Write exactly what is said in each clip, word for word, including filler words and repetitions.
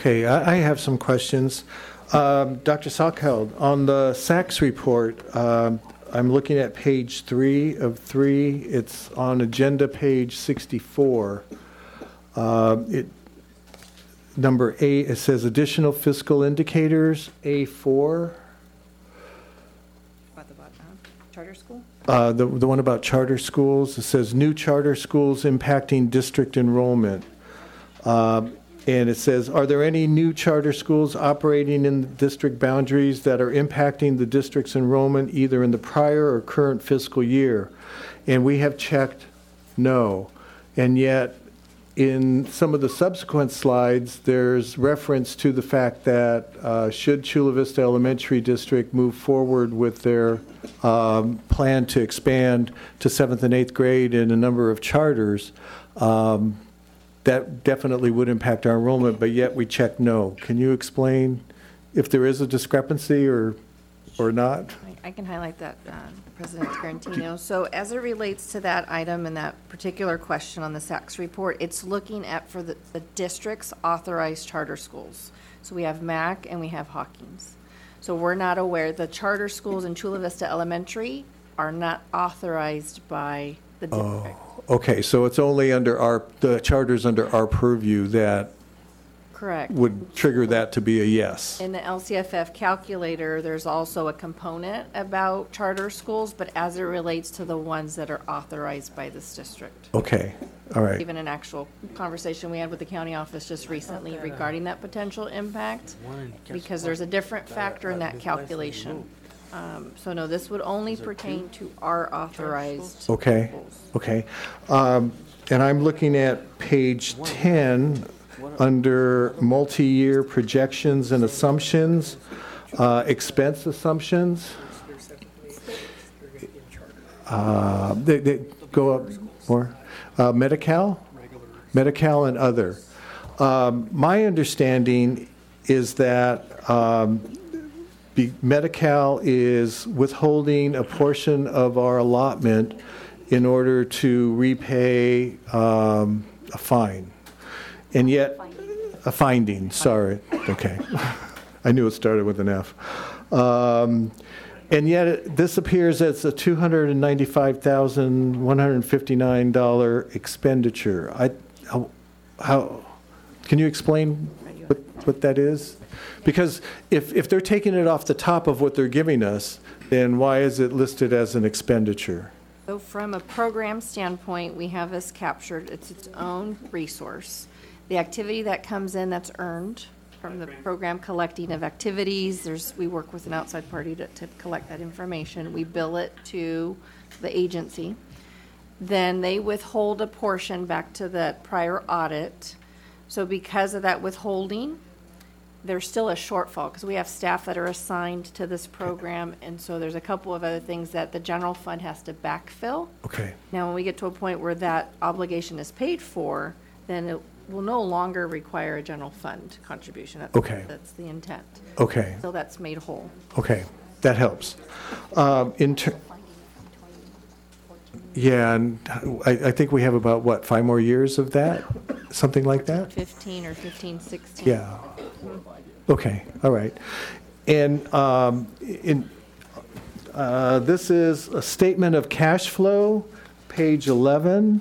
Okay, I I have some questions. Um, Doctor Salkeld, on the S A C S report, um, I'm looking at page three of three. It's on agenda page sixty-four. Uh, It, number eight, it says additional fiscal indicators, A four. About the uh, charter school? Uh, The the one about charter schools, it says new charter schools impacting district enrollment. Um, And it says, are there any new charter schools operating in the district boundaries that are impacting the district's enrollment either in the prior or current fiscal year? And we have checked no. And yet, in some of the subsequent slides, there's reference to the fact that uh, should Chula Vista Elementary District move forward with their um, plan to expand to seventh and eighth grade in a number of charters, um, that definitely would impact our enrollment, but yet we check no. Can you explain if there is a discrepancy or or not? I I can highlight that, uh, President Tarantino. So as it relates to that item and that particular question on the S A C S report, it's looking at for the, the district's authorized charter schools. So we have M A C and we have Hawkins. So we're not aware, the charter schools in Chula Vista Elementary are not authorized by the district. Oh, okay, so it's only under our, the charters under our purview that Correct. would trigger that to be a yes. In the L C F F calculator, there's also a component about charter schools, but as it relates to the ones that are authorized by this district. Okay, all right. Even an actual conversation we had with the county office just recently regarding that potential impact, because there's a different factor in that calculation. Um, So no, this would only pertain to our authorized Okay, schools. okay. Um, And I'm looking at page ten, under multi-year projections and assumptions, uh, expense assumptions. Uh, They, they go up more. Uh, Medi-Cal? Medi-Cal and other. Um, My understanding is that um, Be- Medi-Cal is withholding a portion of our allotment in order to repay um, a fine. And yet, a finding, sorry, okay. I knew it started with an F. Um, And yet, it- this appears as a two hundred ninety-five thousand, one hundred fifty-nine dollars expenditure. I, how- how, can you explain what, what that is? Because if, if they're taking it off the top of what they're giving us, then why is it listed as an expenditure? So from a program standpoint, we have this captured, it's its own resource. The activity that comes in that's earned from the program collecting of activities, there's, we work with an outside party to, to collect that information. We bill it to the agency. Then they withhold a portion back to that prior audit. So because of that withholding, there's still a shortfall because we have staff that are assigned to this program, and so there's a couple of other things that the general fund has to backfill. Okay, Now, when we get to a point where that obligation is paid for, then it will no longer require a general fund contribution. That's- Okay. That's the intent. okay, So that's made whole. okay, that helps. Um, In ter- Yeah, and I, I think we have about, what, five more years of that? Something like that? fifteen or fifteen, sixteen. Yeah. Okay, all right. And um, in, uh, this is a statement of cash flow, page eleven.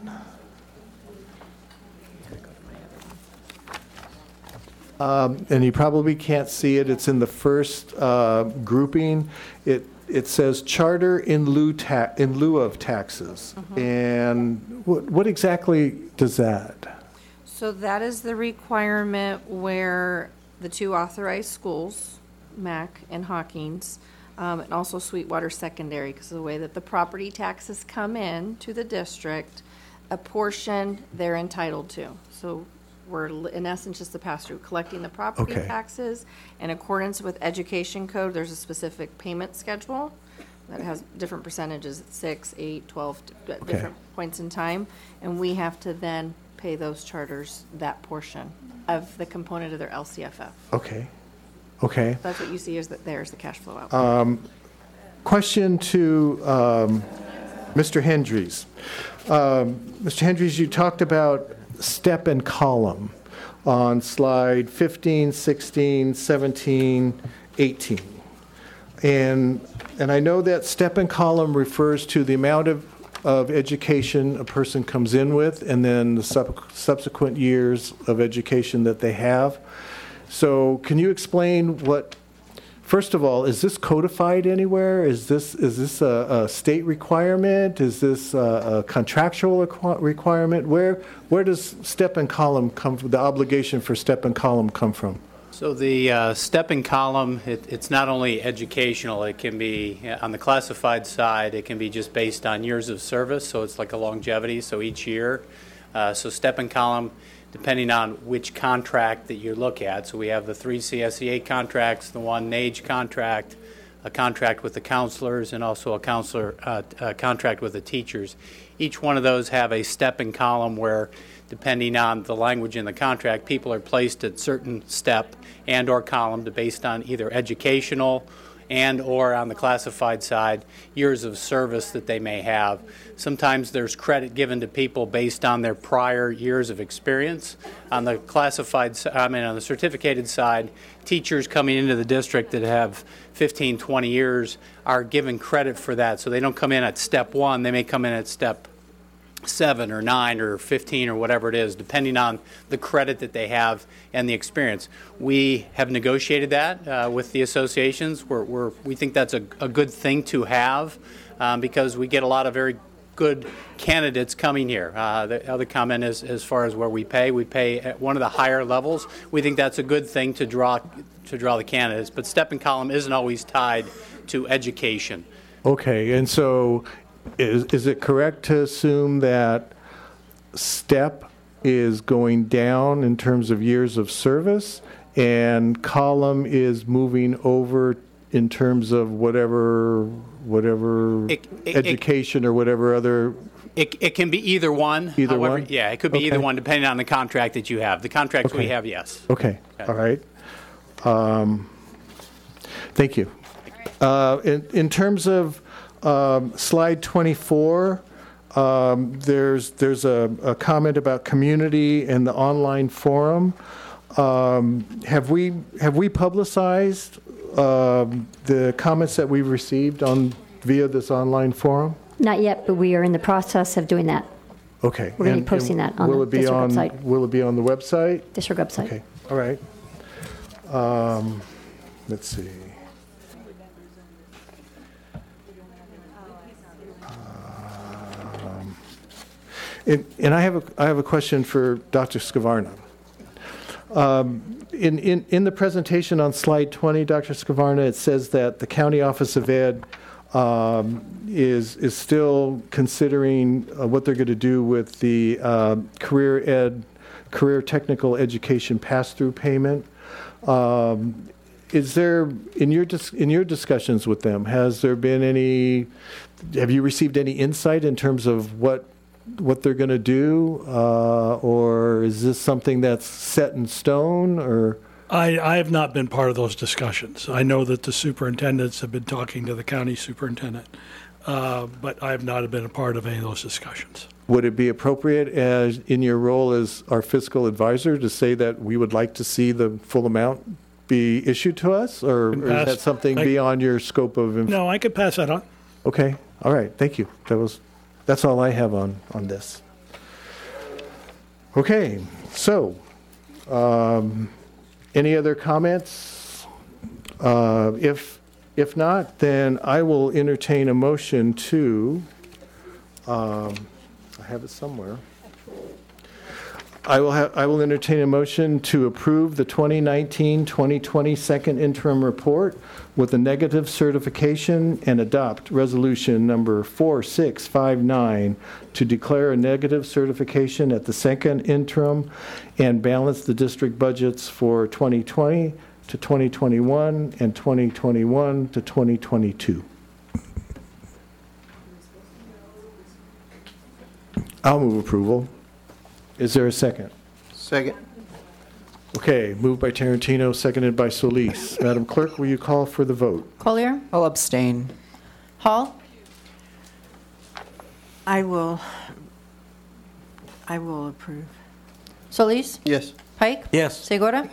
Um, And you probably can't see it, it's in the first uh, grouping. It, it says charter in lieu ta, in lieu of taxes. And what, what exactly does that? So that is the requirement where the two authorized schools, M A C and Hawkins, um, and also Sweetwater Secondary, because of the way that the property taxes come in to the district, a portion they're entitled to. So we're, in essence, just the pass-through, collecting the property Okay. taxes. In accordance with education code, there's a specific payment schedule that has different percentages, six, eight, twelve, d- Okay. different points in time. And we have to then pay those charters that portion of the component of their L C F F. Okay, okay. That's what you see is that there's the cash flow out. Question to um, Mister Hendries. Um, Mister Hendries, you talked about step and column. on slide fifteen, sixteen, seventeen, eighteen. And, and I know that step and column refers to the amount of, of education a person comes in with, and then the sub, subsequent years of education that they have. So can you explain what, first of all, is this codified anywhere? Is this, is this a, a state requirement? Is this a, a contractual requ- requirement? Where, where does step and column come from, the obligation for step and column come from? So the uh, step and column, it, it's not only educational, it can be, uh, on the classified side, it can be just based on years of service, so it's like a longevity, so each year. Uh, so step and column, depending on which contract that you look at. So we have the three C S E A contracts, the one N A G E contract, a contract with the counselors, and also a counselor uh, a contract with the teachers. Each one of those have a step and column where, depending on the language in the contract, people are placed at certain step and or column based on either educational and or on the classified side, years of service that they may have. Sometimes there's credit given to people based on their prior years of experience. On the classified, I mean on the certificated side, teachers coming into the district that have fifteen, twenty years are given credit for that. So they don't come in at step one, they may come in at step seven or nine or fifteen or whatever it is, depending on the credit that they have and the experience. We have negotiated that uh, with the associations. We're, we're, we think that's a, a good thing to have um, because we get a lot of very good candidates coming here. Uh, the other comment is as far as where we pay, we pay at one of the higher levels. We think that's a good thing to draw to draw the candidates, but step and column isn't always tied to education. Okay, and so Is, is it correct to assume that step is going down in terms of years of service and column is moving over in terms of whatever whatever It- it- education or whatever other? It, it can be either one. Either However, one? Yeah, it could be Okay. either one depending on the contract that you have. The contracts we Okay. have, yes. Okay, Okay. all right. Um, Thank you. Uh, In, in terms of um, slide twenty-four, um, there's, there's a, a comment about community and the online forum. Um, Have we, have we publicized um, the comments that we've received on, via this online forum? Not yet, but we are in the process of doing that. Okay. We're gonna be And- posting and that on will the it be district on- website. Will it be on the website? District website. Okay, all right. Um, Let's see. Um, And and I have a, I have a question for Doctor Scavarna. Um, In, in, in the presentation on slide twenty, Doctor Scavarna, it says that the County Office of Ed um, is, is still considering uh, what they're going to do with the uh, career ed, career technical education pass-through payment. Um, Is there, in your, dis- in your discussions with them, has there been any, have you received any insight in terms of what, what they're going to do? Uh, Or is this something that's set in stone, or? I, I have not been part of those discussions. I know that the superintendents have been talking to the county superintendent, uh, but I have not been a part of any of those discussions. Would it be appropriate, as in your role as our fiscal advisor, to say that we would like to see the full amount be issued to us? Or or is Pass. that something I- beyond your scope of? inf- No, I could pass that on. Okay, all right, thank you. That was, that's all I have on, on this. Okay, so, um, any other comments? Uh, If, if not, then I will entertain a motion to, um, I have it somewhere. I will have, I will entertain a motion to approve the twenty nineteen twenty twenty second interim report with a negative certification and adopt resolution number four six five nine to declare a negative certification at the second interim and balance the district budgets for twenty twenty to twenty twenty-one and twenty twenty-one to twenty twenty-two. I'll move approval. Is there a second? Second. Okay, moved by Tarantino, seconded by Solis. Madam Clerk, will you call for the vote? Collier, I'll abstain. Hall, I will, I will approve. Solis, Yes. Pike? Yes. Segura?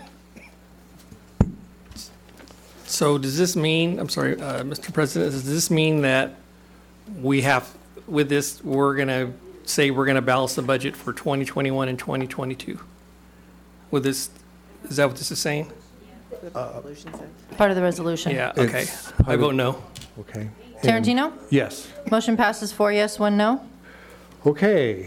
So does this mean, I'm sorry, uh, Mister President, does this mean that we have, with this, we're going to say we're going to balance the budget for twenty twenty-one and twenty twenty-two? With this, is that what this is saying? Part of the resolution. Yeah, okay. It's I vote no. Okay. And- Tarantino? Yes. Motion passes four yes, one no. Okay,